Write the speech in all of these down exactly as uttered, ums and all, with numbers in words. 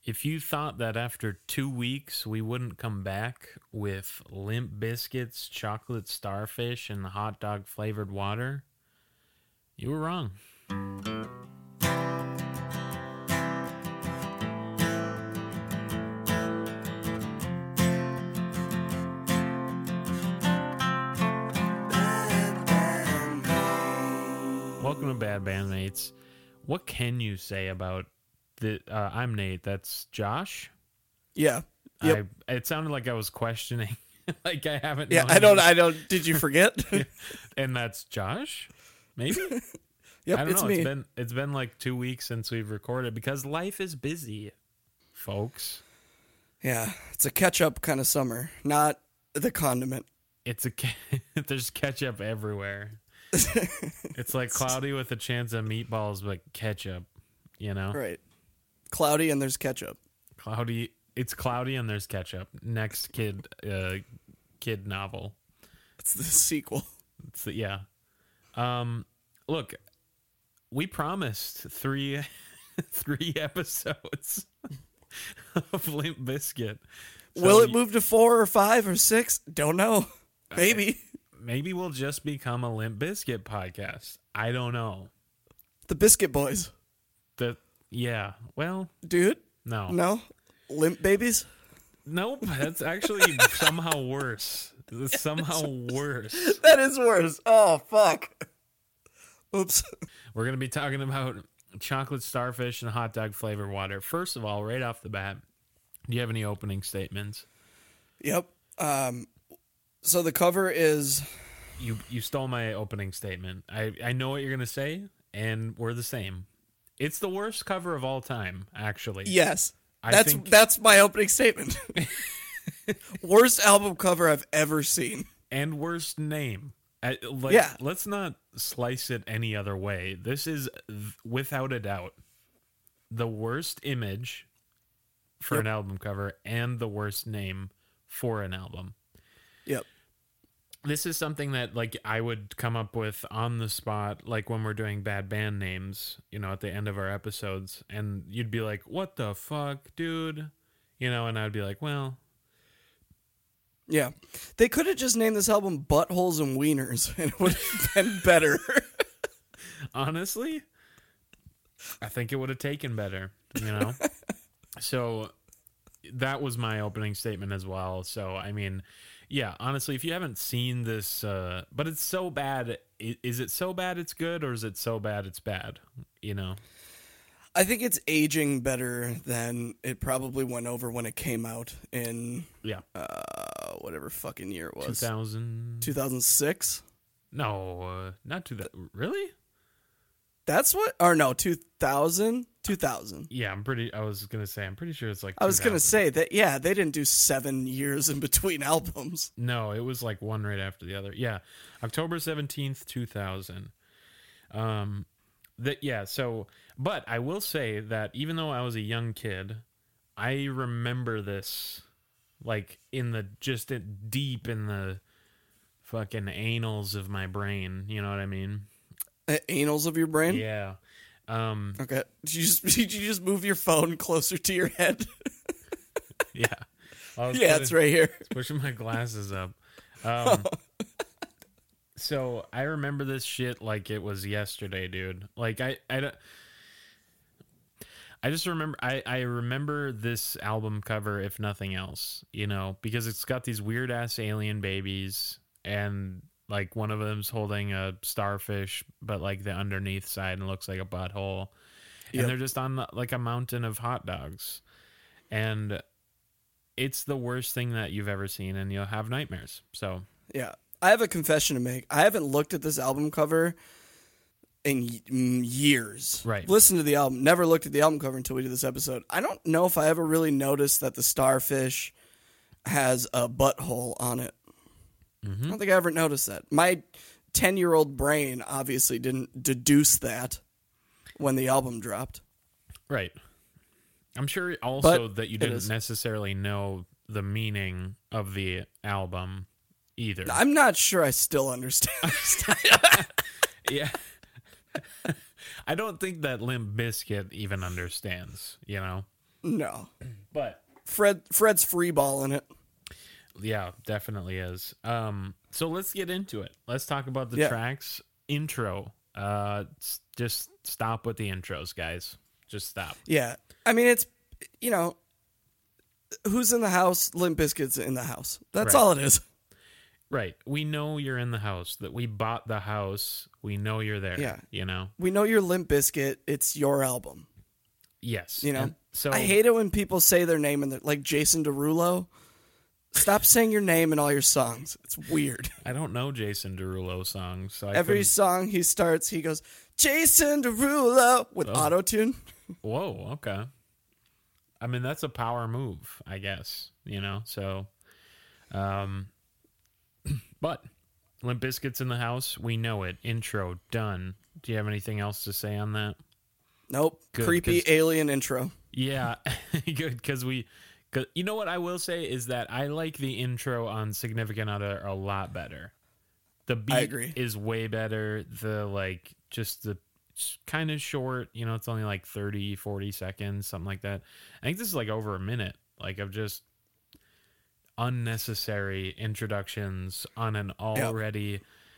If you thought that after two weeks we wouldn't come back with Limp Biscuits, chocolate starfish, and hot dog flavored water, you were wrong. Welcome to Bad Bandmates. What can you say about the? Uh, I'm Nate. That's Josh. Yeah. Yep. I, it sounded like I was questioning, like I haven't. Yeah. known I don't. you. I don't. Did you forget? And that's Josh. Maybe. Yep. I don't It's know. me. It's been it's been like two weeks since we've recorded because life is busy, folks. Yeah. It's a catch-up kind of summer, not the condiment. It's a ca- there's ketchup everywhere. It's like cloudy with a chance of meatballs, but ketchup. You know, Right. Cloudy and there's ketchup. cloudy. It's cloudy and there's ketchup. Next kid, uh, kid novel. It's the sequel. It's the, yeah. Um, look, we promised three, three episodes of Limp Bizkit. So Will it y- move to four or five or six? Don't know. Maybe. Maybe we'll just become a Limp Bizkit podcast. I don't know. The Biscuit Boys. The yeah. Well, Dude? no, No? Limp Babies? nope. That's actually somehow worse. It's somehow worse. That is worse. Oh, fuck. Oops. We're gonna be talking about chocolate starfish and hot dog flavored water. First of all, right off the bat, do you have any opening statements? Yep. Um, so the cover is... You you stole my opening statement. I, I know what you're gonna say, and we're the same. It's the worst cover of all time, actually. Yes. I That's think- that's my opening statement. Worst album cover I've ever seen. And worst name. I, like, Yeah. Let's not slice it any other way. This is, th- without a doubt, the worst image for Yep. an album cover and the worst name for an album. Yep. This is something that, like, I would come up with on the spot, like when we're doing bad band names, you know, at the end of our episodes, and you'd be like, what the fuck, dude? You know, and I'd be like, well, Yeah. They could have just named this album Buttholes and Wieners, and it would have been better. honestly, I think it would have taken better, you know? So that was my opening statement as well. So, I mean, yeah, honestly, if you haven't seen this, uh, but it's so bad, i- is it so bad it's good, or is it so bad it's bad? You know? I think it's aging better than it probably went over when it came out in Yeah. uh, whatever fucking year it two was. thousand. two thousand six? No, uh, not two thousand. Really? That's what? Or no, two thousand? two thousand. Yeah, I'm pretty, I was going to say, I'm pretty sure it's like I was going to two thousand. say that, yeah, they didn't do seven years in between albums. No, it was like one right after the other. Yeah. October seventeenth, two thousand. Um, that, yeah. So, but I will say that even though I was a young kid, I remember this like in the, just it deep in the fucking anals of my brain. You know what I mean? Uh, Anals of your brain? Yeah. Um, Okay. Did you just, did you just move your phone closer to your head? yeah. I was Yeah, putting- it's right here. pushing my glasses up. Um, so I remember this shit like it was yesterday, dude. Like I, I, don't- I just remember, I, I remember this album cover, if nothing else, you know, because it's got these weird ass alien babies, and like one of them's holding a starfish, but like the underneath side and looks like a butthole, Yep. and they're just on like a mountain of hot dogs, and it's the worst thing that you've ever seen, and you'll have nightmares. So Yeah. I have a confession to make. I haven't looked at this album cover in y- mm, years. Right. Listened to the album. Never looked at the album cover until we did this episode. I don't know if I ever really noticed that the starfish has a butthole on it. I don't think I ever noticed that. My ten-year-old brain obviously didn't deduce that when the album dropped. right, I'm sure also But that you it didn't is. necessarily know the meaning of the album either. I'm not sure I still understand. Yeah. I don't think that Limp Bizkit even understands, you know? No. But Fred Fred's free balling it. yeah, definitely is. Um, so let's get into it. Let's talk about the Yeah. tracks. Intro. Uh, s- just stop with the intros, guys. Just stop. Yeah. I mean, it's, you know, who's in the house? Limp Bizkit's in the house. That's Right. all it is. Right. We know you're in the house. That we bought the house. We know you're there. Yeah. You know. We know you're Limp Bizkit. It's your album. Yes. You know. And so I hate it when people say their name and they're like Jason Derulo. Stop saying your name in all your songs. It's weird. I don't know Jason Derulo songs. So I Every couldn't- song he starts, he goes, Jason Derulo with Oh. auto-tune. Whoa. Okay. I mean, that's a power move, I guess. You know. So, um, but Limp Bizkit's in the house. We know it. Intro done. Do you have anything else to say on that? Nope. Good, Creepy 'cause- alien intro. Yeah, good, because we, cause, you know what I will say is that I like the intro on Significant Other a lot better. The beat agree. is way better. The, like, just the kind of short, you know, it's only like thirty, forty seconds, something like that. I think this is like over a minute, like, of just unnecessary introductions on an already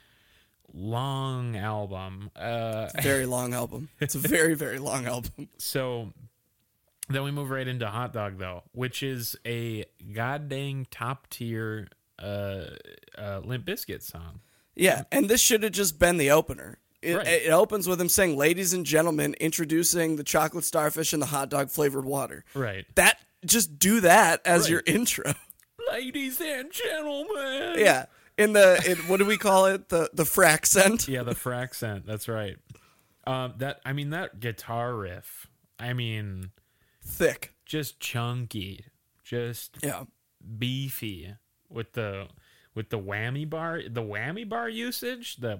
long album. Uh, Very long album. It's a very, very long album. So then we move right into Hot Dog, though, which is a goddamn top tier uh, uh, Limp Bizkit song. Yeah, and this should have just been the opener. It, Right. it opens with him saying, "Ladies and gentlemen, introducing the chocolate starfish and the hot dog flavored water." Right. That just do that as Right. your intro. Ladies and gentlemen. Yeah, in the in, what do we call it? The the fraccent. Yeah, the fraccent. That's right. Um, that I mean, that guitar riff. I mean, Thick. just chunky, just Yeah. beefy with the with the whammy bar, the whammy bar usage, the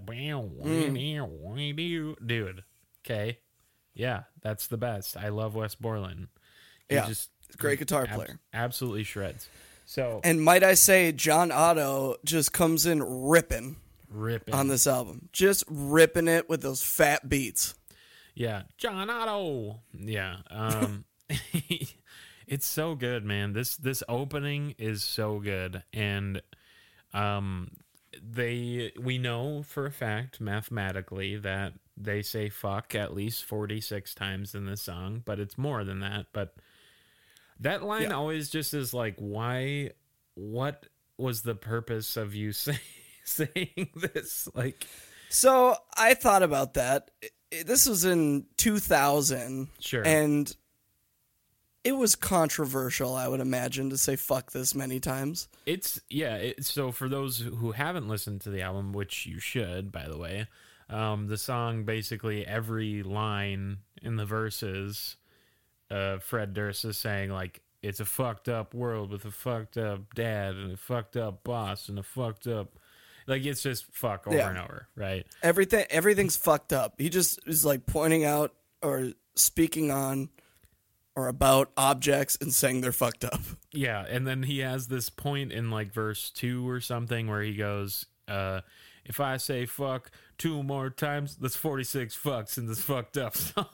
Mm. dude. Okay, yeah, that's the best. I love Wes Borland. He Yeah, just great guitar ab- player. absolutely shreds. So And might I say, John Otto just comes in ripping ripping on this album, just ripping it with those fat beats. Yeah, John Otto. Yeah, um, it's so good, man. This this opening is so good, and um, they we know for a fact mathematically that they say fuck at least forty-six times in this song, but it's more than that. But that line Yeah. always just is like, why? What was the purpose of you say, saying this? Like, So I thought about that. I- I- This was in two thousand. sure, And it was controversial, I would imagine, to say fuck this many times. It's yeah. It, so for those who haven't listened to the album, which you should, by the way, um, the song basically every line in the verses, uh, Fred Durst is saying like it's a fucked up world with a fucked up dad and a fucked up boss and a fucked up, like it's just fuck over Yeah. and over, right? Everything everything's fucked up. He just is like pointing out or speaking on or about objects and saying they're fucked up. Yeah, and then he has this point in like verse two or something where he goes, uh, if I say fuck two more times, that's forty-six fucks in this fucked up song.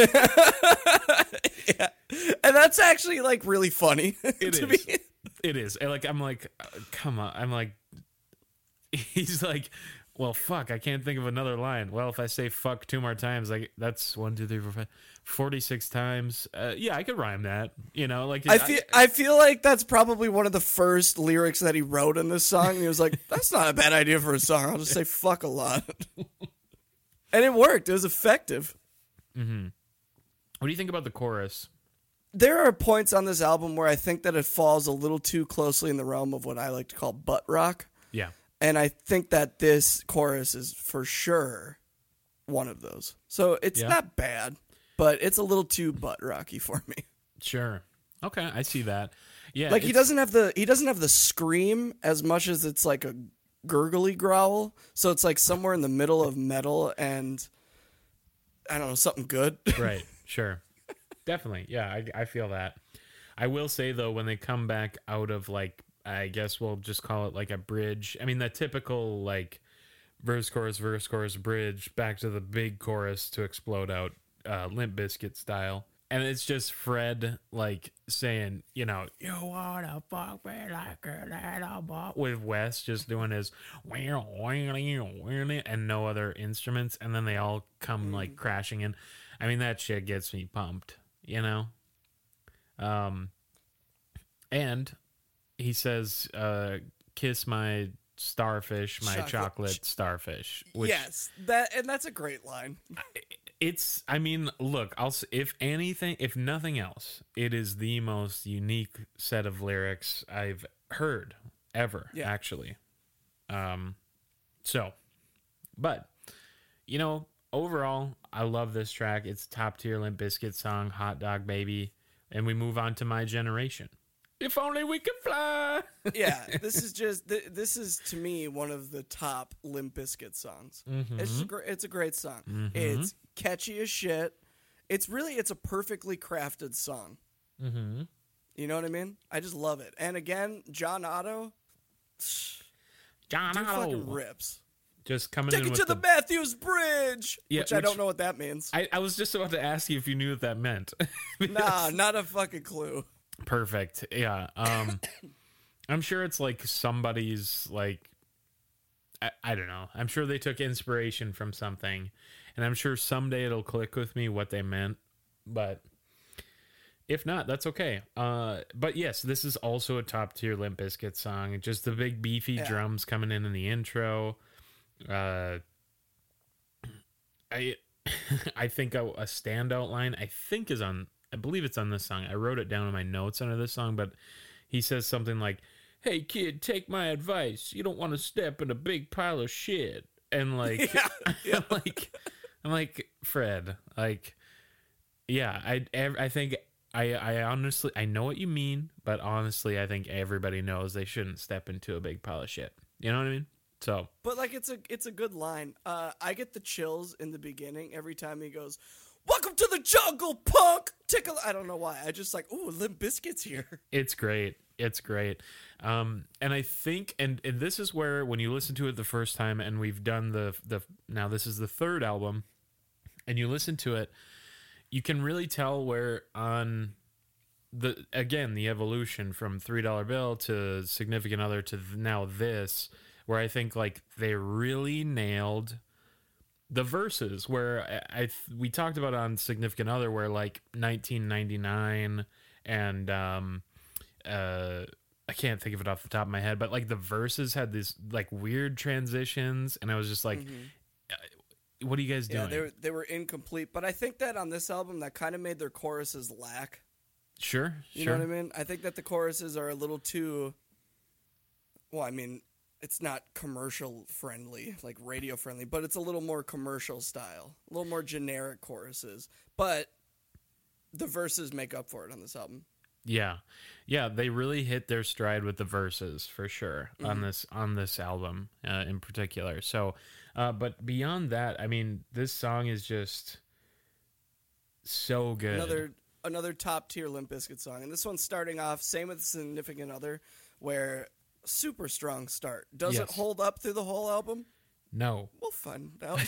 Yeah. And that's actually like really funny. It to is. me. It is. And like I'm like, uh, come on. I'm like, he's like, well, fuck. I can't think of another line. Well, if I say fuck two more times, like that's one, two, three, four, five, forty-six times. Uh, yeah, I could rhyme that. You know, like I feel I feel like that's probably one of the first lyrics that he wrote in this song. And he was like, that's not a bad idea for a song. I'll just say fuck a lot. And it worked. It was effective. Mm-hmm. What do you think about the chorus? There are points on this album where I think that it falls a little too closely in the realm of what I like to call butt rock. Yeah. And I think that this chorus is for sure one of those. So it's Yeah. not bad, but it's a little too butt rocky for me. Sure. Okay, I see that. Yeah. Like he it's- doesn't have the he doesn't have the scream as much as it's like a gurgly growl. So it's like somewhere in the middle of metal and I don't know, something good. Right. Sure. Definitely. Yeah, I, I feel that. I will say though, when they come back out of like, I guess we'll just call it like a bridge. I mean, that typical like verse, chorus, verse, chorus, bridge, back to the big chorus to explode out, uh, Limp Bizkit style. and it's just Fred like saying, you know, you wanna fuck me like a little boy, with Wes just doing his and no other instruments, and then they all come like crashing in. I mean, that shit gets me pumped, you know. Um, and he says, uh, "Kiss my starfish, my chocolate, Chocolate. starfish." Which, yes, that and that's a great line. it's, I mean, look, I'll s- if anything, if nothing else, it is the most unique set of lyrics I've heard ever, Yeah. actually. Um, so, but you know, overall, I love this track. It's top tier Limp Bizkit song, "Hot Dog Baby," and we move on to "My Generation." If only we could fly. Yeah, this is just th- this is to me one of the top Limp Bizkit songs. Mm-hmm. It's just a gr- it's a great song. Mhm. It's catchy as shit. It's really it's a perfectly crafted song. Mm-hmm. You know what I mean? I just love it. And again, John Otto, John dude Otto. fucking rips. Just coming Take in it with to the, Matthews Bridge, Yeah, which, I which- don't know what that means. I, I was just about to ask you if you knew what that meant. Nah, not a fucking clue. Perfect. Yeah. Um, I'm sure it's like somebody's like, I, I don't know. I'm sure they took inspiration from something, and I'm sure someday it'll click with me what they meant. But if not, that's okay. Uh, but yes, this is also a top tier Limp Bizkit song. Just the big beefy Yeah. drums coming in in the intro. Uh, I I think a, a standout line I think is on. I believe it's on this song. I wrote it down in my notes under this song, but he says something like, "Hey kid, take my advice. You don't want to step in a big pile of shit." And like, Yeah, yeah. I'm like, I'm like Fred. Like, yeah, I ev- I think I I honestly I know what you mean, but honestly, I think everybody knows they shouldn't step into a big pile of shit. You know what I mean? So But like it's a it's a good line. Uh, I get the chills in the beginning every time he goes, "Welcome to the jungle, punk." Tickle. I don't know why. I just like, ooh, Limp Bizkit's here. it's great. It's great. Um, and I think, and, and this is where when you listen to it the first time, and we've done the the now this is the third album, and you listen to it, you can really tell where on the again the evolution from Three Dollar Bill to Significant Other to now this, where I think like they really nailed the verses. Where I, I we talked about on Significant Other, where like nineteen ninety-nine and um uh I can't think of it off the top of my head, but like the verses had these like weird transitions, and I was just like, uh, "What are you guys doing?" Yeah, they were, they were incomplete. But I think that on this album, that kind of made their choruses lack. Sure, You sure. know what I mean? I think that the choruses are a little too. Well, I mean, it's not commercial friendly, like radio friendly, but it's a little more commercial style, a little more generic choruses. But the verses make up for it on this album. Yeah, yeah, they really hit their stride with the verses for sure on this on this album uh, in particular. So, uh, but beyond that, I mean, this song is just so good. Another another top tier Limp Bizkit song, and this one's starting off same with Significant Other, where super strong start. Does it Yes. hold up through the whole album? No, We'll find out.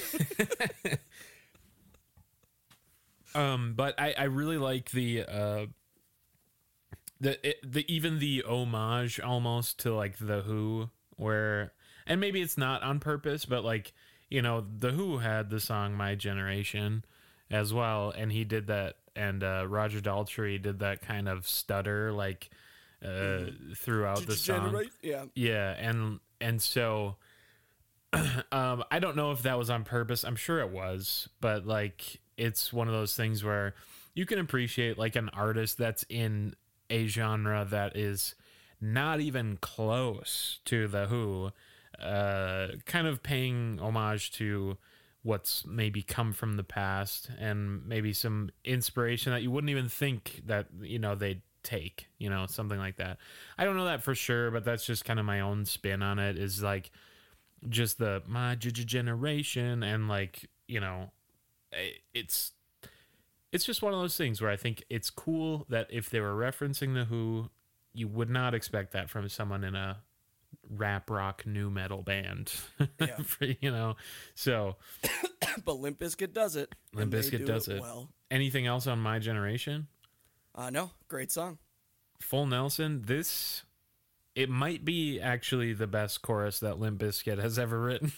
um, but I I really like the uh the it, the even the homage almost to like the Who, where, and maybe it's not on purpose, but like, you know, the Who had the song "My Generation" as well, and he did that, and uh, Roger Daltrey did that kind of stutter like uh, throughout the song. Degenerate? Yeah. Yeah, and and so um I don't know if that was on purpose. I'm sure it was, but like it's one of those things where you can appreciate like an artist that's in a genre that is not even close to the Who, uh kind of paying homage to what's maybe come from the past, and maybe some inspiration that you wouldn't even think that, you know, they'd take, you know, something like that. I don't know that for sure, but that's just kind of my own spin on it, is like just the my j- j- generation, and like, you know, i- it's it's just one of those things where I think it's cool that if they were referencing the Who, you would not expect that from someone in a rap rock new metal band. Yeah. For, you know, so but Limp Bizkit does it. Limp Bizkit do does it, it well. Anything else on My Generation? Uh, no, great song. Full Nelson. This, it might be actually the best chorus that Limp Bizkit has ever written.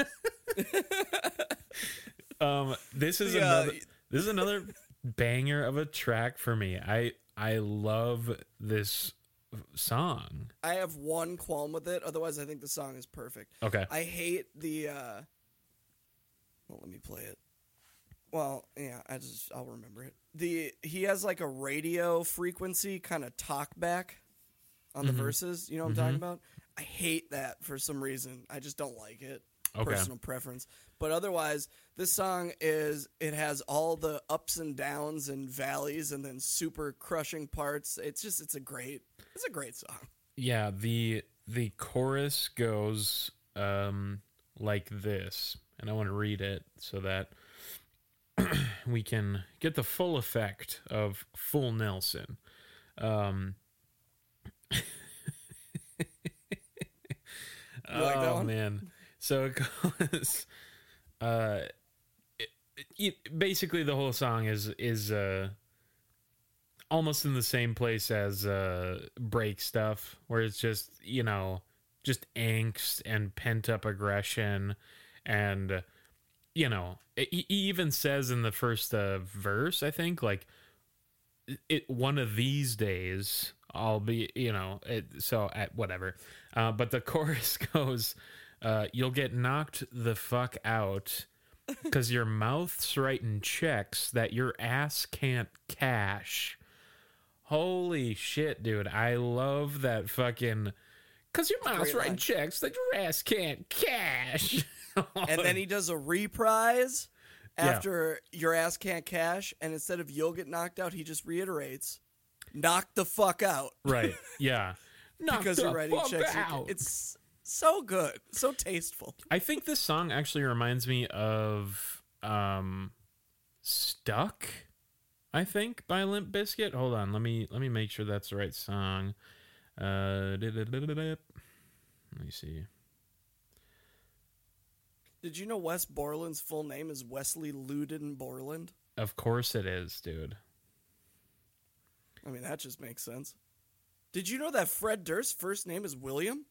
um, this is yeah. another. This is another banger of a track for me. I I love this song. I have one qualm with it. Otherwise, I think the song is perfect. Okay. I hate the. Uh... Well, let me play it. Well, yeah, I just I'll remember it. The he has like a radio frequency kind of talk back on the mm-hmm. verses. You know what I'm mm-hmm. talking about? I hate that for some reason. I just don't like it. Okay. Personal preference. But otherwise, this song is it has all the ups and downs and valleys and then super crushing parts. It's just it's a great it's a great song. Yeah, the the chorus goes um like this. And I want to read it so that we can get the full effect of Full Nelson. Um, you like that oh, one? Man. So it goes... Uh, it, it, basically, the whole song is is uh, almost in the same place as uh, Break Stuff, where it's just, you know, just angst and pent-up aggression. And, you know, he even says in the first uh, verse, I think, like, it one of these days, I'll be, you know, it, so at whatever. Uh, but the chorus goes, uh, you'll get knocked the fuck out because your mouth's writing checks that your ass can't cash. Holy shit, dude. I love that fucking, because your mouth's writing checks that your ass can't cash. And then he does a reprise after yeah. your ass can't cash, and instead of you'll get knocked out, he just reiterates, knock the fuck out. Right, yeah. Knock because the you're writing fuck checks. out. It's so good, so tasteful. I think this song actually reminds me of um, Stuck, I think, by Limp Bizkit. Hold on, let me let me make sure that's the right song. Uh, let me see. Did you know Wes Borland's full name is Wesley Luden Borland? Of course it is, dude. I mean, that just makes sense. Did you know that Fred Durst's first name is William?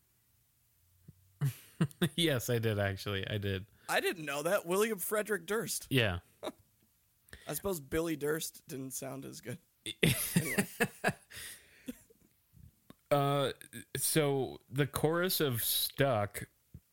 Yes, I did, actually. I did. I didn't know that. William Frederick Durst. Yeah. I suppose Billy Durst didn't sound as good. Anyway. uh, so the chorus of Stuck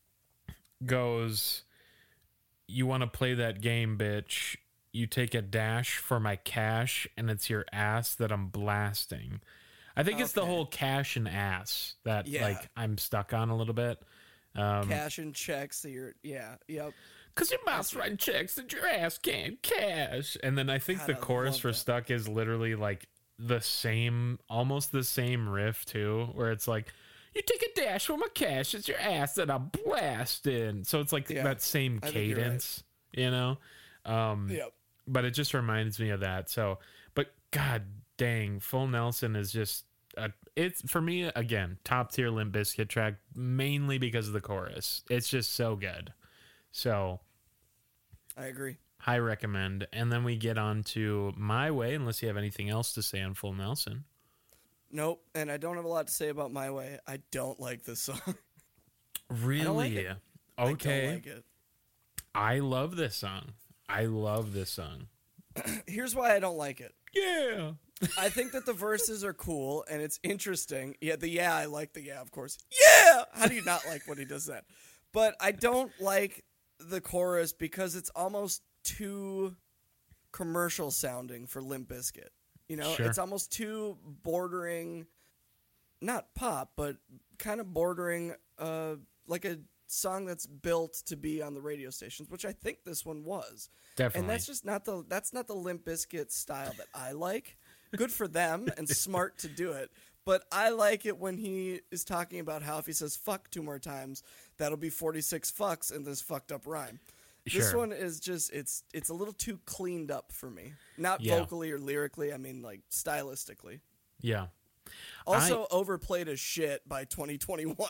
goes, you want to play that game, bitch. You take a dash for my cash, and it's your ass that I'm blasting. I think okay. it's the whole cash and ass that yeah. like I'm stuck on a little bit. Um, cash and checks that you're, yeah, yep. Because your mouth's writing checks that your ass can't cash. And then I think God, the chorus for that. Stuck is literally like the same, almost the same riff too, where it's like, you take a dash for my cash, it's your ass that I'm blasting. So it's like yeah, that same cadence, right. you know? Um, yep. But it just reminds me of that. So, but God dang, Full Nelson is just, a, it's, for me, again, top tier Limp Bizkit track, mainly because of the chorus. It's just so good. So. I agree. High recommend. And then we get on to My Way, unless you have anything else to say on Full Nelson. Nope, and I don't have a lot to say about My Way. I don't like this song. Really? Like it. Okay. I don't like it. I love this song. I love this song. Here's why I don't like it. Yeah. I think that the verses are cool and it's interesting. Yeah, the yeah, I like the yeah, of course. Yeah! How do you not like when he does that? But I don't like the chorus because it's almost too commercial sounding for Limp Bizkit. You know, sure. It's almost too bordering, not pop, but kind of bordering uh, like a song that's built to be on the radio stations, which I think this one was. Definitely. And that's just not the that's not the Limp Bizkit style that I like. Good for them and smart to do it. But I like it when he is talking about how if he says fuck two more times, that'll be forty-six fucks in this fucked up rhyme. Sure. This one is just, it's it's a little too cleaned up for me. Not yeah. vocally or lyrically, I mean like stylistically. Yeah. Also I, overplayed as shit by twenty twenty-one.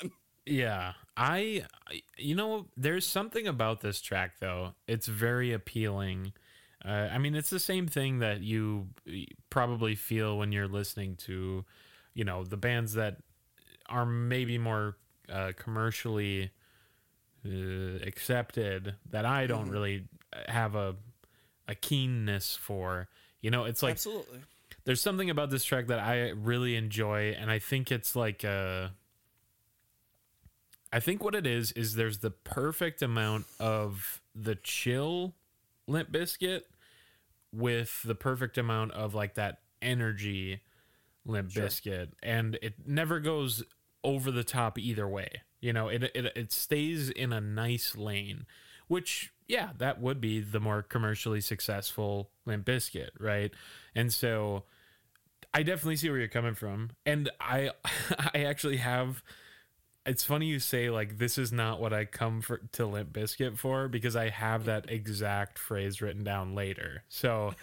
Yeah, I, I- you know, there's something about this track though. It's very appealing. Uh, I mean, it's the same thing that you probably feel when you're listening to, you know, the bands that are maybe more uh, commercially uh, accepted that I don't Mm-hmm. really have a a keenness for. You know, it's like Absolutely. there's something about this track that I really enjoy, and I think it's like a. I think what it is is there's the perfect amount of the chill Limp Biscuit with the perfect amount of like that energy Limp Sure. Biscuit, and it never goes over the top either way. You know, it it it stays in a nice lane, which yeah, that would be the more commercially successful Limp Biscuit, right? And so I definitely see where you're coming from, and I I actually have. It's funny you say like this is not what I come for to Limp Biscuit for because I have that exact phrase written down later. So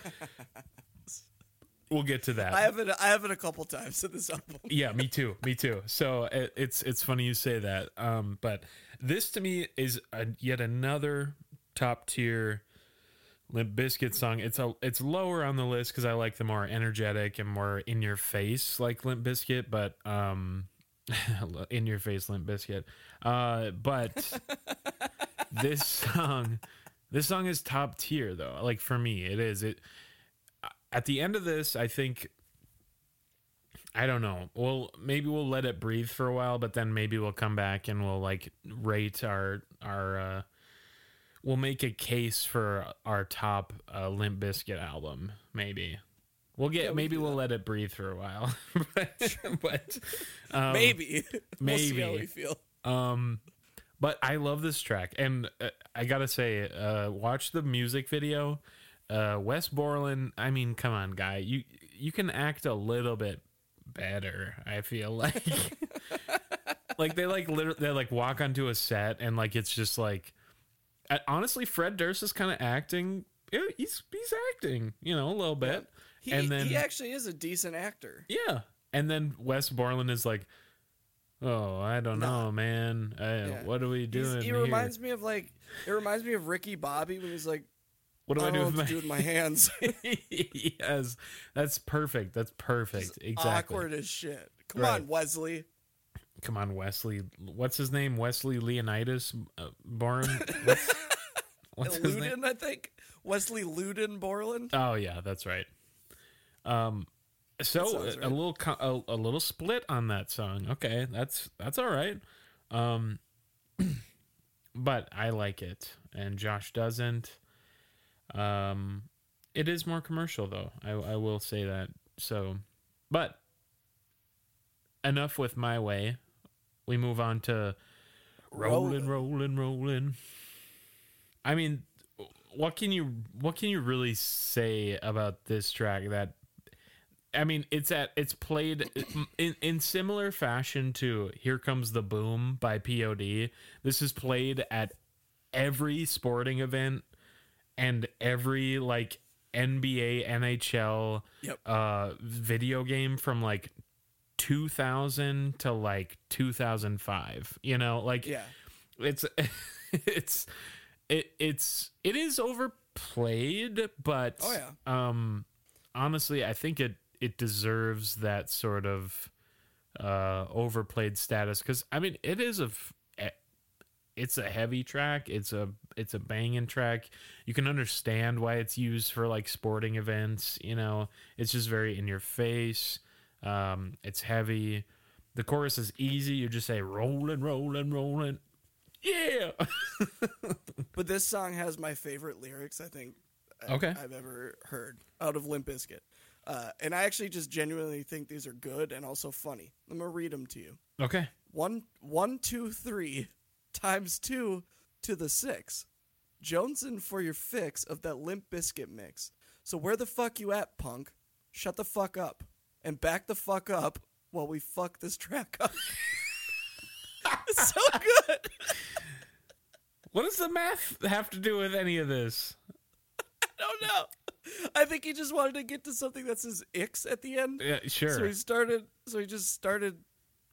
we'll get to that. I have it. I have it a couple times in this album. Yeah, me too. Me too. So it, it's it's funny you say that. Um, but this to me is a, yet another top tier Limp Bizkit song. It's a it's lower on the list because I like the more energetic and more in your face like Limp Bizkit, but um, in your face Limp Bizkit. Uh, but this song, this song is top tier though. Like for me, it is. It at the end of this, I think. I don't know. Well, maybe we'll let it breathe for a while, but then maybe we'll come back and we'll like rate our our. Uh, we'll make a case for our top uh, Limp Bizkit album. Maybe we'll get. Yeah, we maybe can do we'll that. let it breathe for a while. but but um, Maybe. We'll see how maybe. we feel. Um, but I love this track, and uh, I gotta say, uh, watch the music video. Uh, Wes Borland. I mean, come on, guy. You you can act a little bit better. I feel like, like they like literally they like walk onto a set, and like it's just like, uh, honestly, Fred Durst is kind of acting. Yeah, he's he's acting, you know, a little bit, He, and then he actually is a decent actor. yeah, and then Wes Borland is like, oh, I don't Nah. know, man. Uh, Yeah. What are we He's- doing he here? reminds me of like it reminds me of Ricky Bobby when he's like, What do I, I do don't know with what my, to do with my hands. yes, that's perfect. That's perfect. Exactly. Awkward as shit. Come Right. on, Wesley. Come on, Wesley. What's his name? Wesley Leonidas uh, Born. What's, what's his name? Luden, I think. Wesley Luden Borland. Oh yeah, that's right. Um, so That sounds a, right. little co- a, a little split on that song. Okay, that's that's all right. Um, but I like it, and Josh doesn't. Um, it is more commercial though. I I will say that. So, but enough with my way. We move on to rolling, rolling, rolling. I mean, what can you what can you really say about this track that I mean, it's at it's played in in similar fashion to Here Comes the Boom by P O D. This is played at every sporting event and every like N B A, N H L Yep. uh video game from like two thousand to like two thousand five. You know, like Yeah. it's it's it it's it is overplayed, but Oh, yeah. um honestly I think it it deserves that sort of uh overplayed status because I mean it is a f- it's a heavy track, it's a it's a banging track. You can understand why it's used for like sporting events, you know. It's just very in your face. Um it's heavy. The chorus is easy. You just say rolling, rolling, rolling. Yeah. But this song has my favorite lyrics, I think, I- Okay. I've ever heard out of Limp Bizkit. Uh, and I actually just genuinely think these are good and also funny. I'm going to read them to you. Okay. One, one, two, three times two to the six. Jonesin for your fix of that Limp Bizkit mix. So where the fuck you at, punk? Shut the fuck up. And back the fuck up while we fuck this track up. It's so good. What does the math have to do with any of this? I don't know. I think he just wanted to get to something that says ix at the end. Yeah, sure. So he started. So he just started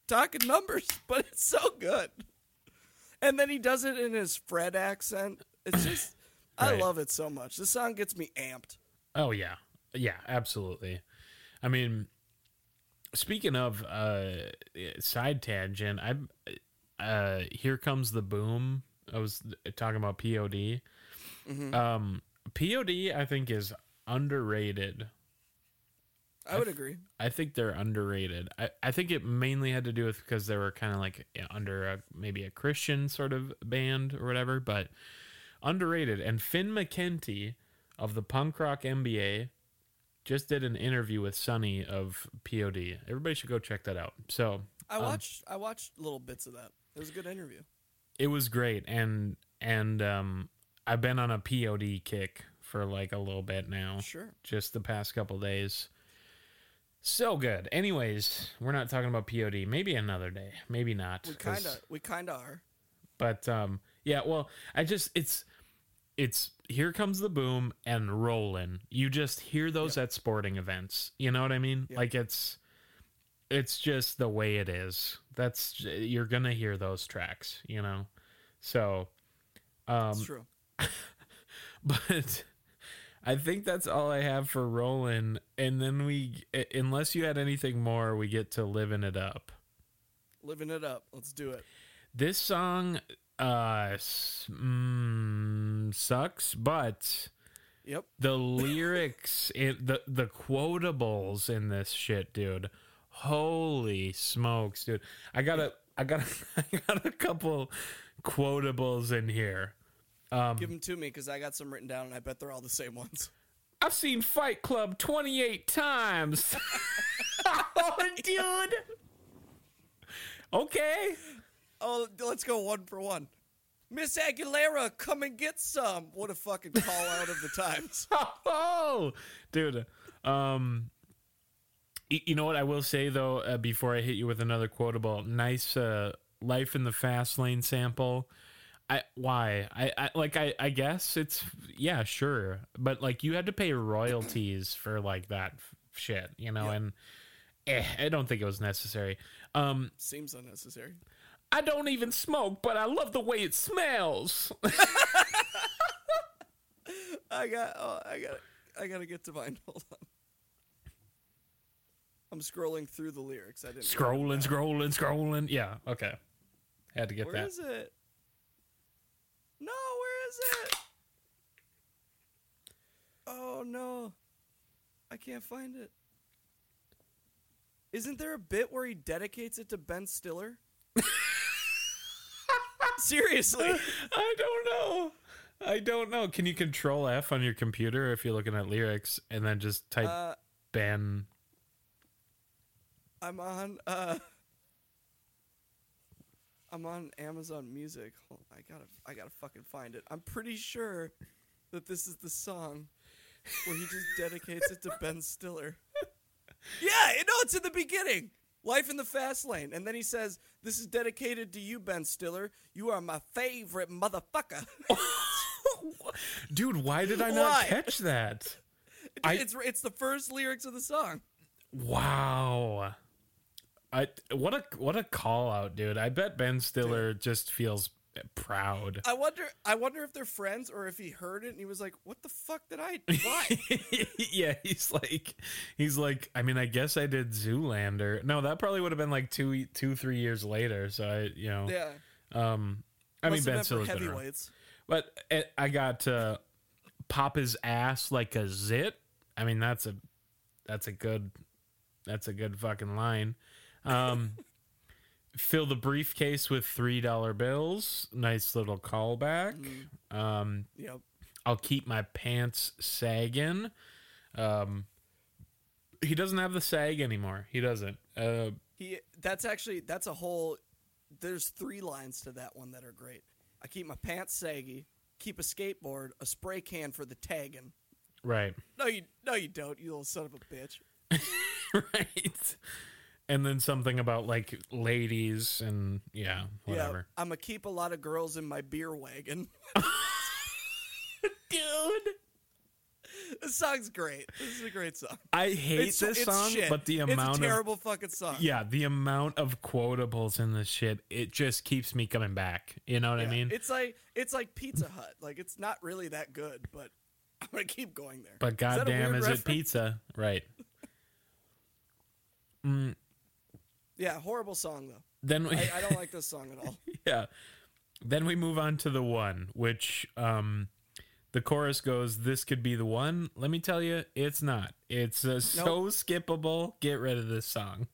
talking numbers, but it's so good. And then he does it in his Fred accent. It's just, right. I love it so much. This song gets me amped. Oh, yeah. Yeah, absolutely. I mean, speaking of uh, side tangent, I uh, Here Comes the Boom. I was talking about P O D. Mm-hmm. Um, P O D, I think, is underrated. I would agree. I think they're underrated. I, I think it mainly had to do with because they were kind of like you know, under a, maybe a Christian sort of band or whatever, but underrated. And Finn McKenty of the Punk Rock M B A just did an interview with Sonny of P O D. Everybody should go check that out. So I watched um, I watched little bits of that. It was a good interview. It was great, and and um, I've been on a P O D kick for like a little bit now. Sure. Just the past couple days. So good. Anyways, we're not talking about P O D. Maybe another day. Maybe not. We kind of we kind of are. But um, yeah. Well, I just it's it's Here Comes the Boom and Rollin'. You just hear those yep. at sporting events. You know what I mean? Yep. Like it's it's just the way it is. That's you're gonna hear those tracks. You know. So. Um, that's true. But. I think that's all I have for Rollin', and then we, unless you had anything more, we get to Living It Up. Living It Up. Let's do it. This song uh, mm, sucks, but yep. the lyrics, it, the the quotables in this shit, dude. Holy smokes, dude! I got a, I got, a, I got a couple quotables in here. Um, Give them to me because I got some written down and I bet they're all the same ones. I've seen Fight Club twenty-eight times. Oh, dude. Okay. Oh, let's go one for one. Miss Aguilera, come and get some. What a fucking call out of the times. Oh, dude. Um, you know what I will say, though, uh, before I hit you with another quotable, nice uh, Life in the Fast Lane sample. I why I, I like I, I guess it's yeah sure but like you had to pay royalties for like that f- shit you know yep. and eh, I don't think it was necessary. Um, seems unnecessary. I don't even smoke, but I love the way it smells. I got oh I got I gotta get to mine. Hold on. I'm scrolling through the lyrics. I didn't scrolling scrolling scrolling. Yeah, okay. Had to get Where that. Where is it? No, where is it? Oh, no. I can't find it. Isn't there a bit where he dedicates it to Ben Stiller? Seriously. I don't know. I don't know. Can you control F on your computer if you're looking at lyrics and then just type uh, Ben? I'm on... Uh, I'm on Amazon Music. Hold, I gotta, I gotta fucking find it. I'm pretty sure that this is the song where he just dedicates it to Ben Stiller. Yeah, no, it's in the beginning. Life in the Fast Lane, and then he says, "This is dedicated to you, Ben Stiller. You are my favorite motherfucker." Dude, why did I not why? catch that? I, it's it's the first lyrics of the song. Wow. I what a what a call out, dude. I bet Ben Stiller dude. just feels proud. I wonder I wonder if they're friends or if he heard it and he was like, "What the fuck did I why?" Yeah, he's like he's like, I mean, I guess I did Zoolander. No, that probably would have been like two two three years later, so I, you know. Yeah. Um I Must mean Ben Stiller's heavyweights. But it, I got uh, Pop His Ass Like a Zit. I mean, that's a that's a good that's a good fucking line. Um, fill the briefcase with three dollar bills. Nice little callback. Mm. Um, yep. I'll keep my pants sagging. Um, he doesn't have the sag anymore. He doesn't. Uh, he that's actually that's a whole. There's three lines to that one that are great. I keep my pants saggy. Keep a skateboard. A spray can for the tagging. Right. No, you no, you don't. You little son of a bitch. Right. And then something about, like, ladies and, yeah, whatever. Yeah, I'm going to keep a lot of girls in my beer wagon. Dude. This song's great. This is a great song. I hate It's, this it's song, shit. but the amount it's a of terrible fucking song. yeah, the amount of quotables in this shit, it just keeps me coming back. You know what Yeah, I mean? It's like it's like Pizza Hut. Like it's not really that good, but I'm gonna keep going there. But Is that a goddamn, weird is it reference? pizza? Right. Mm, Yeah, horrible song though. then we, I, I don't like this song at all. yeah. Then we move on to the one, which um, the chorus goes, "This could be the one." Let me tell you, it's not. It's uh, so skippable. Get rid of this song.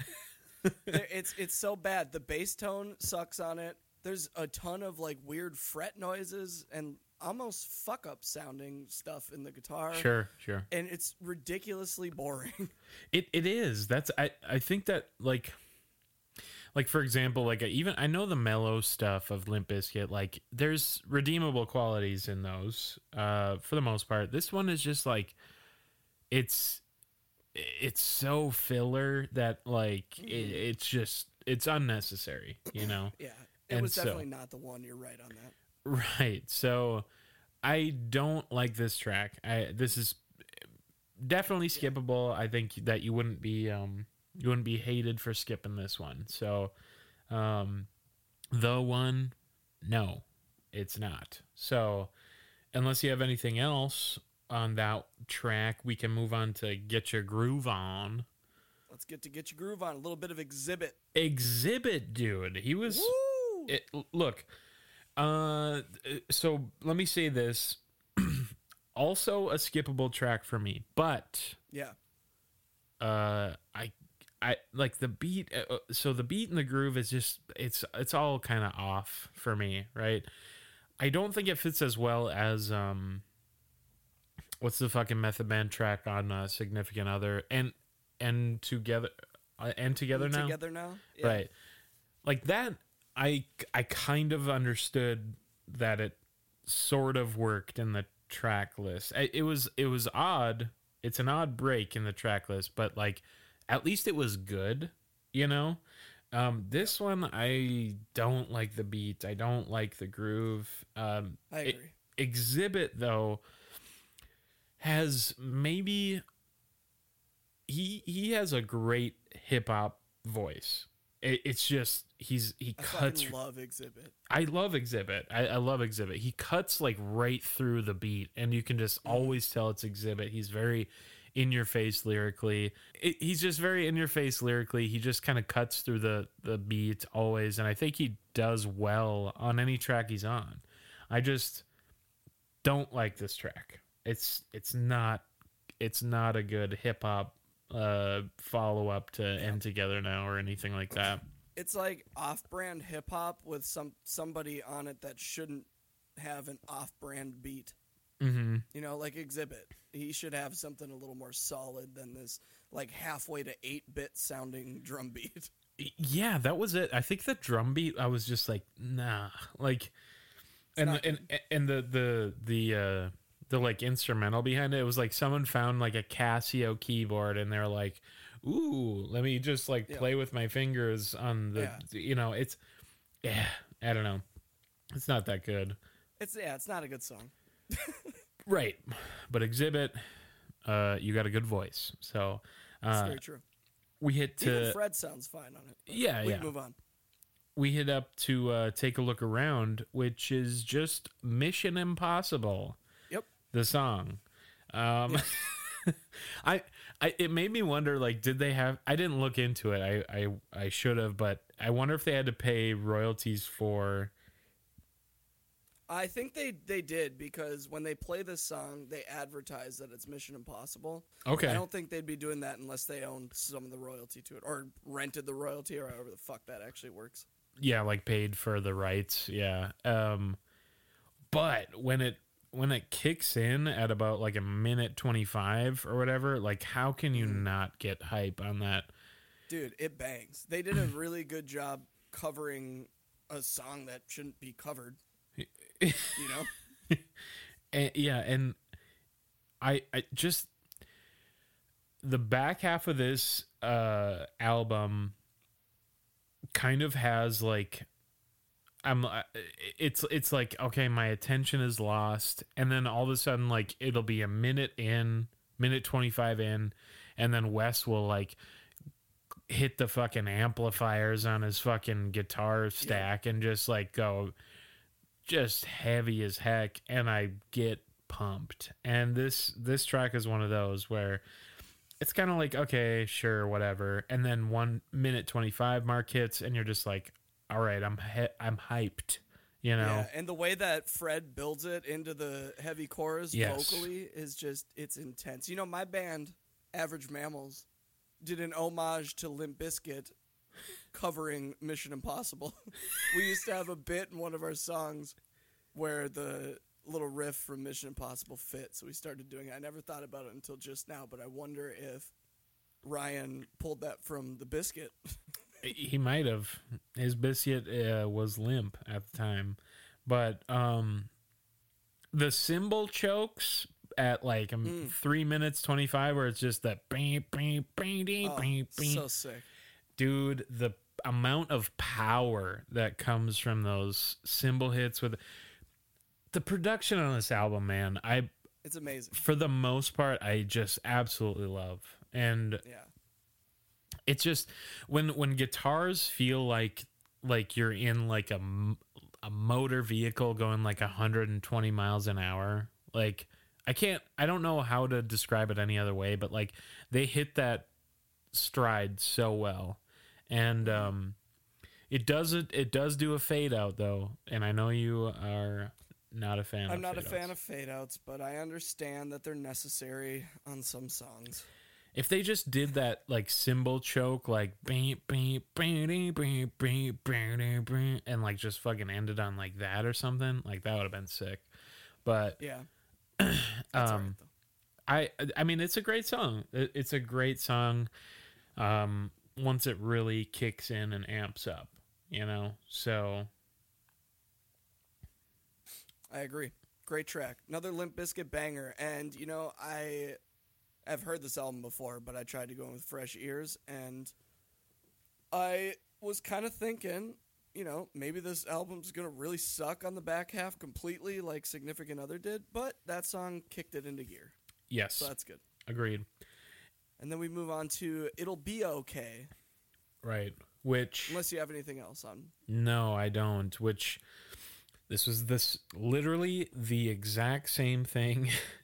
It's it's so bad. The bass tone sucks on it. There's a ton of like weird fret noises and almost fuck up sounding stuff in the guitar. Sure, sure. And it's ridiculously boring. It it is. That's I I think that like like for example, like I even I know the mellow stuff of Limp Bizkit, like there's redeemable qualities in those uh for the most part. This one is just like it's it's so filler that like it, it's just it's unnecessary, you know. Yeah. It And was so- definitely not the one. You're right on that. Right. So I don't like this track. I this is definitely skippable. I think that you wouldn't be um you wouldn't be hated for skipping this one. So um the one, no, it's not. So unless you have anything else on that track, we can move on to Get Your Groove On. Let's get to Get Your Groove On. A little bit of Exhibit. Exhibit, dude. He was Woo! it, look, uh, so let me say this. Also a skippable track for me, but Yeah. uh, I, I like the beat. Uh, so the beat and the groove is just it's it's all kind of off for me, right? I don't think it fits as well as um, what's the fucking Method Man track on uh, Significant Other and and together uh, and together now, Together now? Yeah. right? Like that. I I kind of understood that it sort of worked in the track list. I, it was it was odd. It's an odd break in the track list, but like at least it was good, you know. Um, this one I don't like the beat. I don't like the groove. Um, I it- agree. Exhibit though has maybe he he has a great hip hop voice. It, it's just he's he I cuts. fucking love Exhibit. I love Exhibit. I, I love Exhibit. He cuts like right through the beat, and you can just always tell it's Exhibit. He's very in your face lyrically. It, he's just very in your face lyrically. He just kind of cuts through the the beat always, and I think he does well on any track he's on. I just don't like this track. It's it's not it's not a good hip hop uh follow up to End Together Now or anything like that. It's like off-brand hip hop with some somebody on it that shouldn't have an off-brand beat. Mm-hmm. You know, like Exhibit. He should have something a little more solid than this, like halfway to eight-bit sounding drum beat. Yeah, that was it. I think the drum beat, I was just like, nah, like, and not and and the the the uh, the like instrumental behind it, it was like someone found like a Casio keyboard and they're like, ooh, let me just like Yeah. play with my fingers on the, Yeah. you know, it's, yeah, I don't know, it's not that good, It's yeah, it's not a good song. right? But Exhibit, uh, you got a good voice, so It's uh, very true. we hit to Even Fred sounds fine on it. but Yeah, we yeah. can move on. we hit up to uh, Take a Look Around, which is just Mission Impossible. Yep. The song. Um, I, I, it made me wonder, like, did they have? I didn't look into it. I, I, I should have, but I wonder if they had to pay royalties for. I think they, they did because when they play this song, they advertise that it's Mission Impossible. Okay. I don't think they'd be doing that unless they owned some of the royalty to it or rented the royalty or however the fuck that actually works. Yeah, like paid for the rights. Yeah. Um, but when it when it kicks in at about like a minute twenty five or whatever, like, how can you not get hype on that? Dude, it bangs. They did a really good job covering a song that shouldn't be covered. You know? And, yeah, and I I just the back half of this uh album kind of has like I'm uh, it's it's like, okay, my attention is lost, and then all of a sudden, like, it'll be a minute in, minute twenty-five in, and then Wes will like hit the fucking amplifiers on his fucking guitar stack and just like go just heavy as heck, and I get pumped. And this this track is one of those where it's kind of like, okay, sure, whatever, and then one minute twenty-five mark hits, and you're just like, all right, I'm he- I'm hyped, you know. Yeah, and the way that Fred builds it into the heavy chorus Yes. vocally is just, it's intense. You know, my band, Average Mammals, did an homage to Limp Bizkit covering Mission Impossible. We used to have a bit in one of our songs where the little riff from Mission Impossible fit, so we started doing it. I never thought about it until just now, but I wonder if Ryan pulled that from the Biscuit. He might have. His biscuit uh, was limp at the time, but um, the cymbal chokes at like um, Mm. three minutes twenty five, where it's just that bing, bing, bing, bing, Oh, bing, bing. so sick. Dude, the amount of power that comes from those cymbal hits with the production on this album, man, I It's amazing. for the most part I just absolutely love. And Yeah. it's just when when guitars feel like like you're in like a, m- a motor vehicle going like one hundred twenty miles an hour. Like, I can't I don't know how to describe it any other way, but like they hit that stride so well. And um it does it it does do a fade out though, and I know you are not a fan of I'm not a fade fan outs. of fade outs, but I understand that they're necessary on some songs. If they just did that like cymbal choke, like beep beep beep beep beep beep beep beep, and like just fucking ended on like that or something, like that would have been sick. But Yeah. That's all right, um, though. I I mean, it's a great song. It, it's a great song. Um, once it really kicks in and amps up, you know. So I agree. Great track. Another Limp Bizkit banger. And, you know, I have heard this album before, but I tried to go in with fresh ears. And I was kind of thinking, you know, maybe this album's going to really suck on the back half completely like Significant Other did. But that song kicked it into gear. yes, So that's good. agreed. And then we move on to It'll Be Okay. Right. Which Unless you have anything else on. no, I don't. Which this was this literally the exact same thing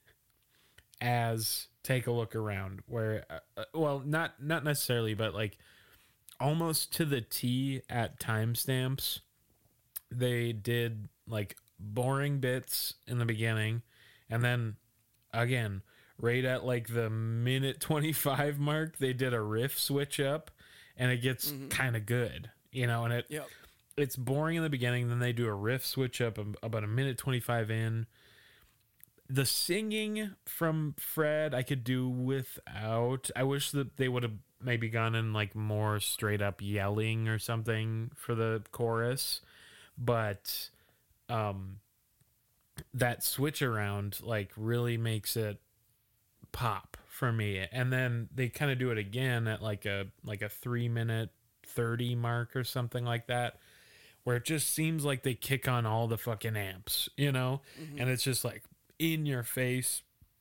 as Take a Look Around, where uh, uh, well, not not necessarily, but like almost to the T at timestamps. They did like boring bits in the beginning, and then again, right at like the minute twenty-five mark, they did a riff switch up, and it gets Mhm. kind of good, you know, and it Yep. it's boring in the beginning, then they do a riff switch up ab- about a minute twenty-five in. The singing from Fred I could do without. I wish that they would have maybe gone in like more straight up yelling or something for the chorus, but um that switch around like really makes it pop for me. And then they kind of do it again at like a like a three minute thirty mark or something like that, where it just seems like they kick on all the fucking amps, you know? Mhm. And it's just like in your face,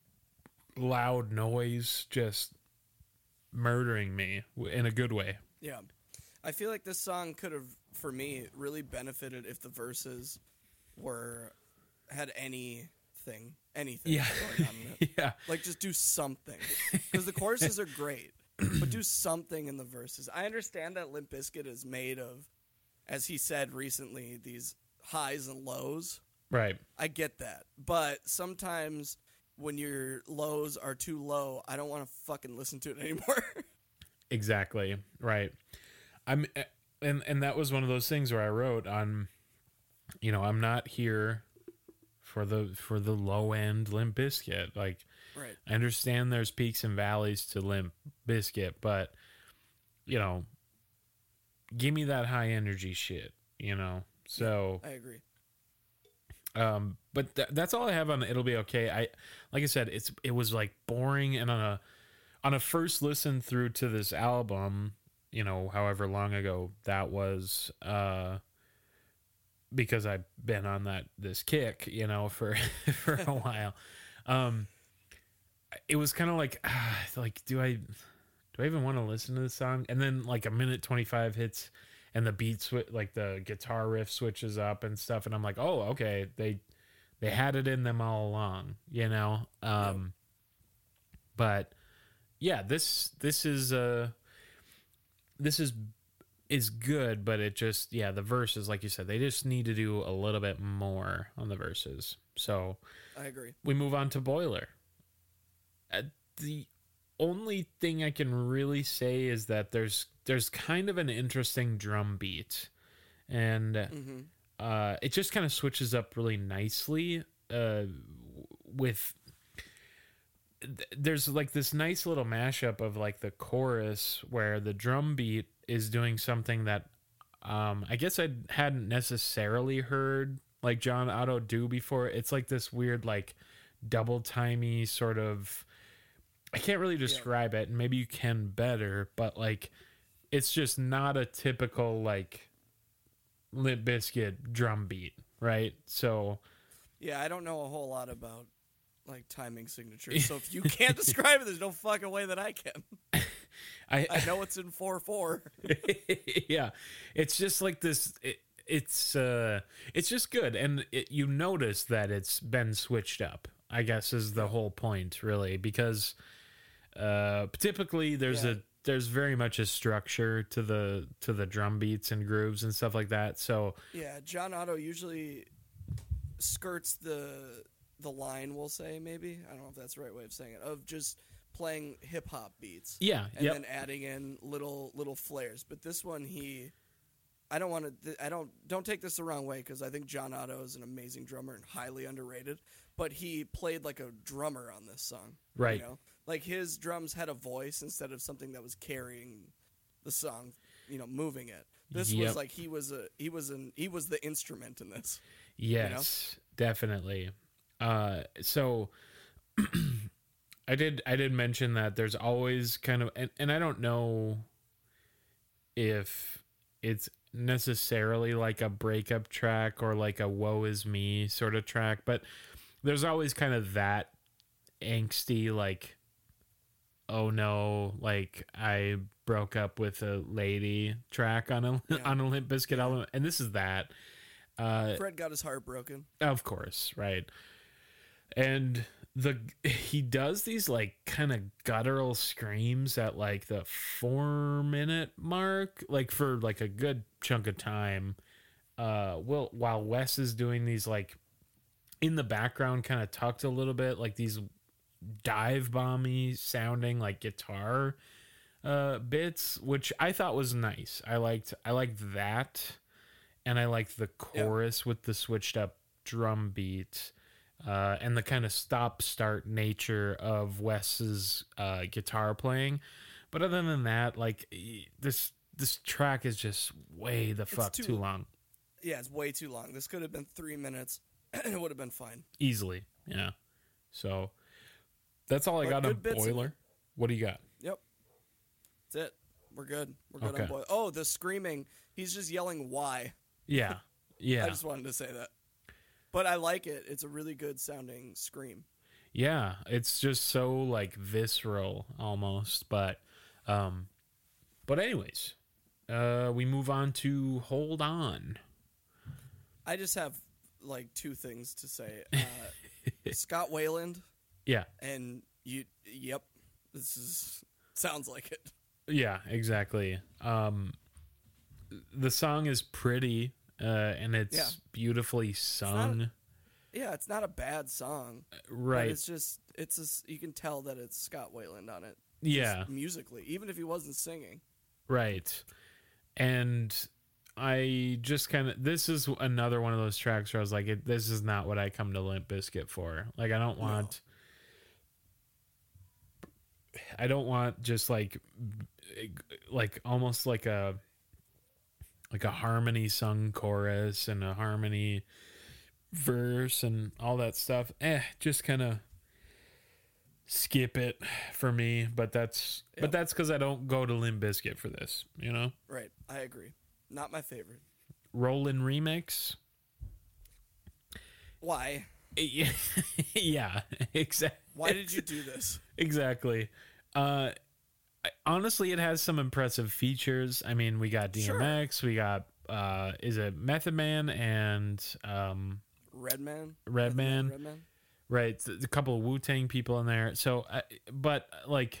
loud noise, just murdering me w- in a good way. Yeah. I feel like this song could have, for me, really benefited if the verses were, had anything, anything Yeah. going on in it. Yeah. Like, just do something. Because the choruses are great, but do something in the verses. I understand that Limp Bizkit is made of, as he said recently, these highs and lows. Right. I get that. But sometimes when your lows are too low, I don't want to fucking listen to it anymore. Exactly. Right. I'm and and that was one of those things where I wrote on, you know, I'm not here for the for the low end Limp Bizkit. Like, Right. I understand there's peaks and valleys to Limp Bizkit, but you know, give me that high energy shit, you know. So, I agree. um, but th- that's all I have on It'll Be Okay. I like I said, it's it was like boring, and on a on a first listen through to this album, you know, however long ago that was, uh, because I've been on that this kick, you know, for for a while. Um, it was kind of like, ah, like, do I do I even want to listen to this song? And then like a minute twenty-five hits, and the beat swi- like the guitar riff switches up and stuff, and I'm like, oh, okay, they they had it in them all along, you know. Um, yep. But yeah, this this is uh this is is good, but it just, yeah, the verses, like you said, they just need to do a little bit more on the verses. So I agree. We move on to Boiler. Uh, the only thing I can really say is that there's there's kind of an interesting drum beat, and mm-hmm. uh, it just kind of switches up really nicely. Uh, with there's like this nice little mashup of like the chorus where the drum beat is doing something that um, I guess I hadn't necessarily heard like John Otto do before. It's like this weird like double timey sort of, I can't really describe yeah. it, and maybe you can better, but like it's just not a typical like Limp Bizkit drum beat, right? So yeah, I don't know a whole lot about like timing signatures, so if you can't describe it, there's no fucking way that I can. I, I know it's in four four. Yeah, it's just like this. It, it's uh, it's just good, and it, you notice that it's been switched up, I guess, is the whole point, really, because uh, typically there's yeah. a there's very much a structure to the to the drum beats and grooves and stuff like that. So yeah, John Otto usually skirts the the line, we'll say, maybe, I don't know if that's the right way of saying it, of just playing hip hop beats. Yeah, and yep. then adding in little little flares. But this one, he, I don't want to, I don't don't take this the wrong way, because I think John Otto is an amazing drummer and highly underrated. But he played like a drummer on this song, right? You know, like his drums had a voice instead of something that was carrying the song, you know, moving it. This yep. was like he was a he was an he was the instrument in this. Yes, you know? Definitely. Uh, so I did I did mention that there's always kind of, and, and I don't know if it's necessarily like a breakup track or like a woe is me sort of track, but there's always kind of that angsty, like, oh no, like I broke up with a lady track on a yeah. on a Limp Bizkit album, and this is that. Uh, Fred got his heart broken. Of course, right. And the he does these like kind of guttural screams at like the four minute mark, like for like a good chunk of time. Uh, well, while Wes is doing these like in the background, kind of tucked a little bit, like these dive bomby sounding like guitar uh, bits, which I thought was nice. I liked I liked that, and I liked the chorus yeah. with the switched up drum beat. Uh, and the kind of stop-start nature of Wes's uh, guitar playing, but other than that, like this this track is just way the fuck too, too long. Yeah, it's way too long. This could have been three minutes, and it would have been fine easily. Yeah. So that's all I but got on Boiler. What do you got? Yep, that's it. We're good. We're good okay. on Boiler. Oh, the screaming! He's just yelling "Why?" Yeah, yeah. I just wanted to say that. But I like it. It's a really good sounding scream. Yeah, it's just so like visceral almost. But, um, but anyways, uh, we move on to Hold On. I just have like two things to say. Uh, Scott Weiland. Yeah. And you. Yep. This is sounds like it. Yeah. Exactly. Um, the song is pretty. Uh, and it's yeah. beautifully sung. It's not, yeah, it's not a bad song, right? But it's just it's a, you can tell that it's Scott Weiland on it. Yeah, musically, even if he wasn't singing, right? And I just kind of this is another one of those tracks where I was like, it, this is not what I come to Limp Bizkit for. Like, I don't want, no. I don't want just like, like almost like a. like a harmony sung chorus and a harmony verse and all that stuff. Eh, just kind of skip it for me. But that's yep. but that's because I don't go to Limp Bizkit for this, you know? Right. I agree. Not my favorite. Rollin' Remix. Why? Yeah, exactly. Why did you do this? Exactly. Uh, honestly, it has some impressive features. I mean, we got D M X, sure. we got uh, is it Method Man and um, Redman, Redman, Redman, right? A couple of Wu-Tang people in there. So, uh, but like,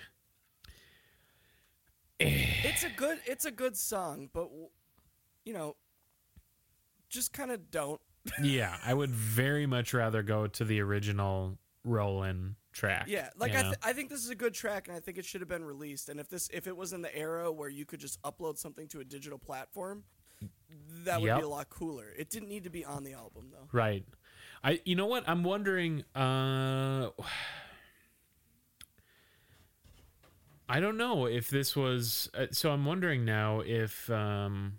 it's a good, it's a good song, but you know, just kind of don't. Yeah, I would very much rather go to the original Rollin' track. Yeah, like I, th- I think this is a good track, and I think it should have been released. And if this, if it was in the era where you could just upload something to a digital platform, that would yep. be a lot cooler. It didn't need to be on the album, though. Right. I. You know what? I'm wondering. Uh, I don't know if this was. Uh, so I'm wondering now if. Um,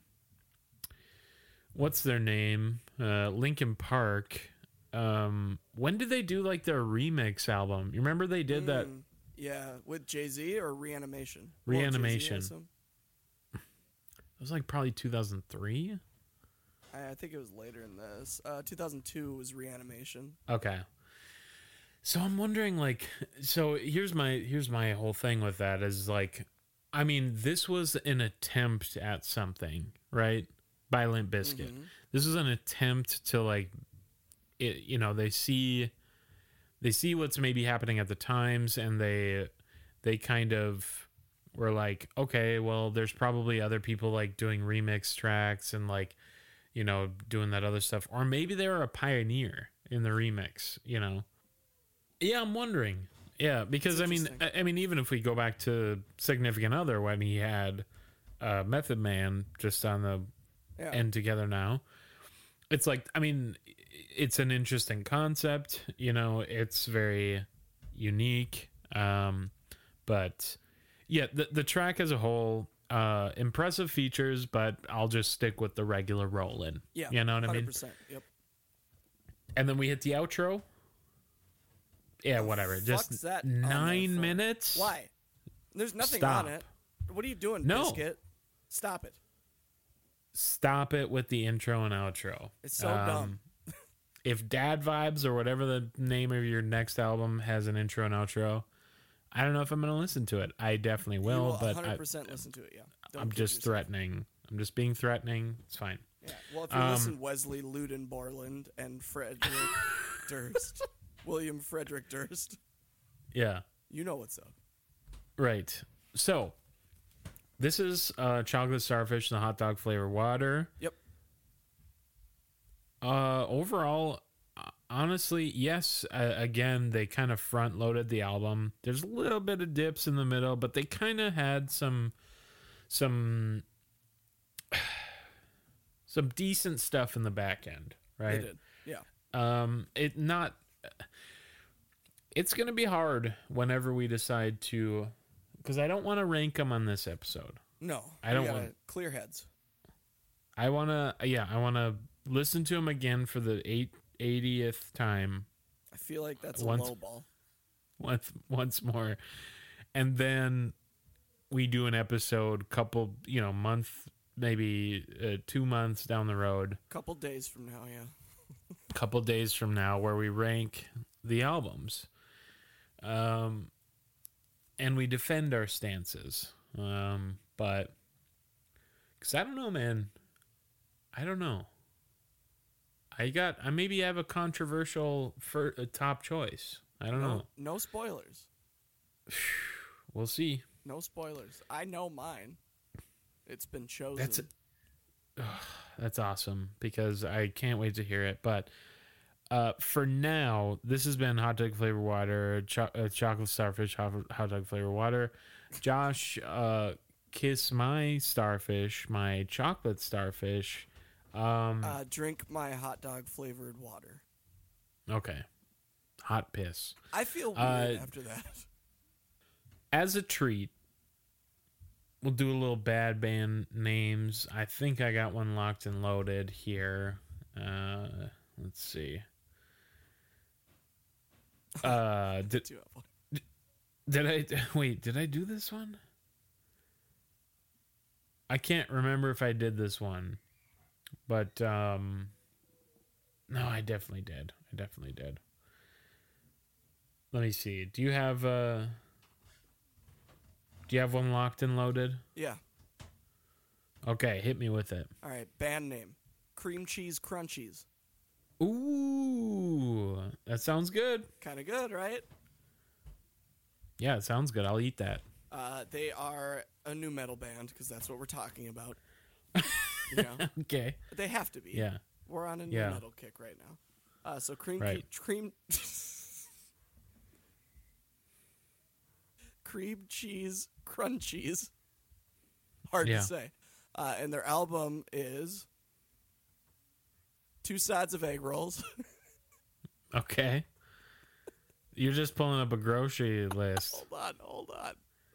what's their name? Uh, Linkin Park. Um, when did they do like their remix album? You remember they did mm, that? Yeah, with Jay-Z or Reanimation? Reanimation. It was like probably two thousand three. I, I think it was later in this. Uh, two thousand two was Reanimation. Okay. So I'm wondering, like, so here's my here's my whole thing with that is like, I mean, this was an attempt at something, right? By Limp Bizkit. Mm-hmm. This was an attempt to like, it, you know, they see, they see what's maybe happening at the times, and they, they kind of were like, okay, well, there's probably other people like doing remix tracks and like, you know, doing that other stuff, or maybe they were a pioneer in the remix, you know. Yeah, I'm wondering. Yeah, because I mean, I, I mean, even if we go back to Significant Other when he had uh, Method Man just on the yeah. end together now, it's like, I mean, it's an interesting concept, you know, it's very unique, um, but yeah, the the track as a whole, uh, impressive features, but I'll just stick with the regular Rollin'. Yeah, you know what one hundred I percent, mean? Yep. And then we hit the outro. Yeah, the whatever. Just that nine minutes. Why? There's nothing Stop. on it. What are you doing, no. Biscuit? Stop it. Stop it with the intro and outro. It's so um, dumb. If Dad Vibes or whatever the name of your next album has an intro and outro, I don't know if I'm going to listen to it. I definitely will, you will but one hundred percent I, listen to it. Yeah. Don't I'm just yourself. threatening. I'm just being threatening. It's fine. Yeah. Well, if you um, listen Wesley Luden Borland and Frederick Durst, William Frederick Durst. Yeah. You know what's up. Right. So, this is uh, Chocolate Starfish and the Hot Dog Flavor Water. Yep. Uh, overall, honestly, yes. Uh, again, they kind of front loaded the album. There's a little bit of dips in the middle, but they kind of had some, some, some decent stuff in the back end, right? They did. Yeah. Um, it not. It's gonna be hard whenever we decide to, because I don't want to rank them on this episode. No, I don't want clear heads. I want to, yeah, I want to listen to them again for the eight, eightieth time. I feel like that's once, a low ball. Once, once more, and then we do an episode, couple, you know, month, maybe uh, two months down the road. Couple days from now, yeah. Couple days from now, where we rank the albums. Um, and we defend our stances. Um, but, because I don't know, man. I don't know. I got, I maybe have a controversial for, uh, top choice. I don't no, know. No spoilers. We'll see. No spoilers. I know mine. It's been chosen. That's, oh, that's awesome, because I can't wait to hear it. But, Uh, for now, this has been Hot Dog Flavor Water, cho- uh, Chocolate Starfish, hot, hot Dog Flavor Water. Josh, uh, kiss my starfish, my chocolate starfish. Um, uh, drink my hot dog flavored water. Okay. Hot piss. I feel weird uh, after that. As a treat, we'll do a little bad band names. I think I got one locked and loaded here. Uh, let's see. Uh, did, did I wait? Did I do this one? I can't remember if I did this one, but um, no, I definitely did. I definitely did. Let me see. Do you have uh Do you have one locked and loaded? Yeah. Okay, hit me with it. All right. Band name: Cream Cheese Crunchies. Ooh, that sounds good. Kind of good, right? Yeah, it sounds good. I'll eat that. Uh, they are a new metal band because that's what we're talking about. You know? Okay. They have to be. Yeah. We're on a new Yeah. metal kick right now. Uh, so cream Right. che- cream cream cheese crunchies. Hard Yeah. to say. Uh, and their album is Two Sides of Egg Rolls. Okay. You're just pulling up a grocery list. hold on, hold on.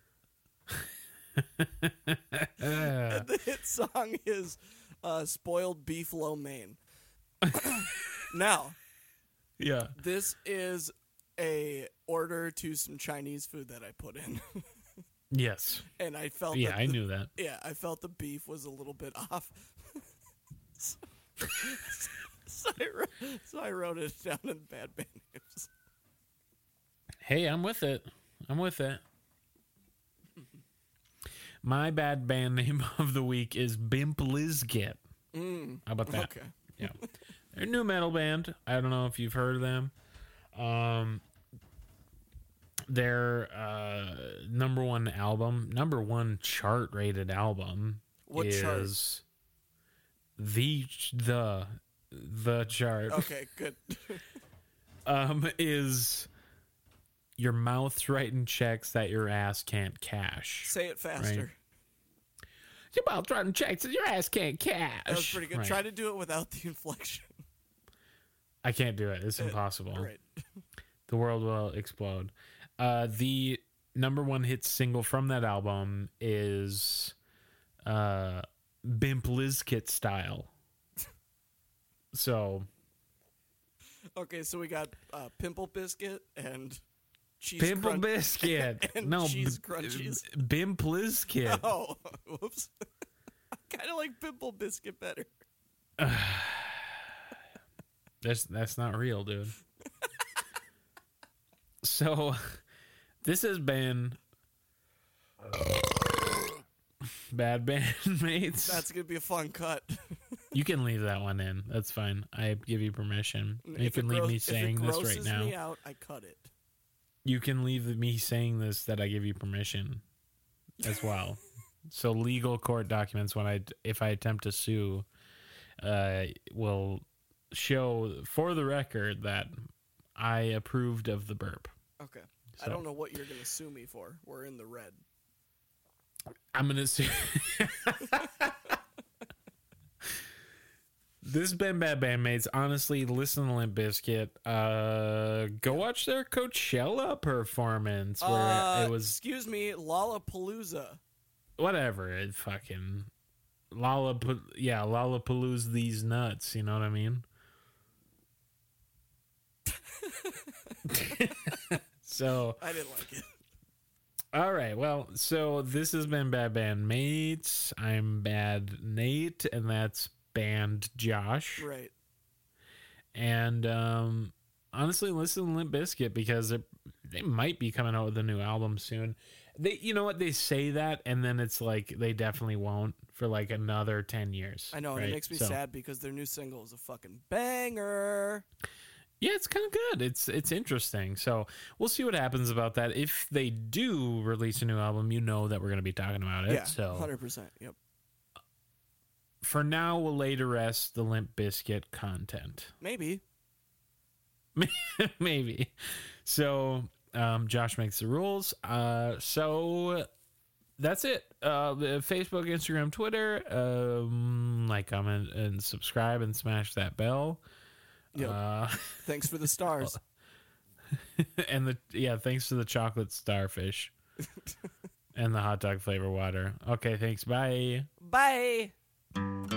Uh, And the hit song is uh, Spoiled Beef Lo Mein. Now, yeah. this is a order to some Chinese food that I put in. Yes. And I felt Yeah, that I the- knew that. Yeah, I felt the beef was a little bit off. so, so, I wrote, so I wrote it down in bad band names. Hey, I'm with it. I'm with it. My bad band name of the week is Bimp Lizkit. Mm, How about that? okay. Yeah. They're a new metal band. I don't know if you've heard of them. Um, their uh, number one album, number one chart rated album What is chart? the the the chart. Okay, good. Um, is your mouth's writing checks that your ass can't cash. Say it faster. Your mouth's writing checks that your ass can't cash. That was pretty good. Right. Try to do it without the inflection. I can't do it. It's impossible. Right. The world will explode. Uh, the number one hit single from that album is uh, Bimp Lizkit Style. So, Okay, so we got uh, Pimple Biscuit and cheese Pimple crunch- Biscuit. and no, cheese B- crunchies. Bimp Lizkit. Oh, whoops. I kind of like Pimple Biscuit better. That's that's not real, dude. So, this has been Bad Bandmates. That's going to be a fun cut. You can leave that one in. That's fine. I give you permission. You If it can leave gross- me if it saying this right grosses now. me out, I cut it. You can leave me saying this that I give you permission as well. So legal court documents when I if I attempt to sue uh will show for the record that I approved of the burp. Okay. I So- don't know what you're going to sue me for. We're in the red. I'm gonna sue. This has been Bad Bandmates. Honestly, listen to Limp Bizkit. Uh, go watch their Coachella performance where Uh, it was Excuse me, Lollapalooza. whatever. It fucking Lollap. Yeah, Lollapalooza these nuts. You know what I mean? So, I didn't like it. all right. Well, so this has been Bad Bandmates. I'm Bad Nate, and that's Band Josh. Right. And um, honestly, listen to Limp Bizkit because they they might be coming out with a new album soon. They, you know what, they say that, and then it's like they definitely won't for like another ten years. I know, and right? it makes me So, sad because their new single is a fucking banger. Yeah, it's kind of good. It's it's interesting. So we'll see what happens about that. If they do release a new album, you know that we're going to be talking about it. Yeah, So one hundred percent. Yep. for now, we'll lay to rest the Limp Bizkit content. Maybe. Maybe. So um, Josh makes the rules. Uh, so that's it. Uh, the Facebook, Instagram, Twitter. Um, like, comment, and subscribe, and smash that bell. Yep. Uh, Thanks for the stars. and the yeah, thanks to the chocolate starfish and the hot dog flavor water. Okay, thanks. Bye. Bye.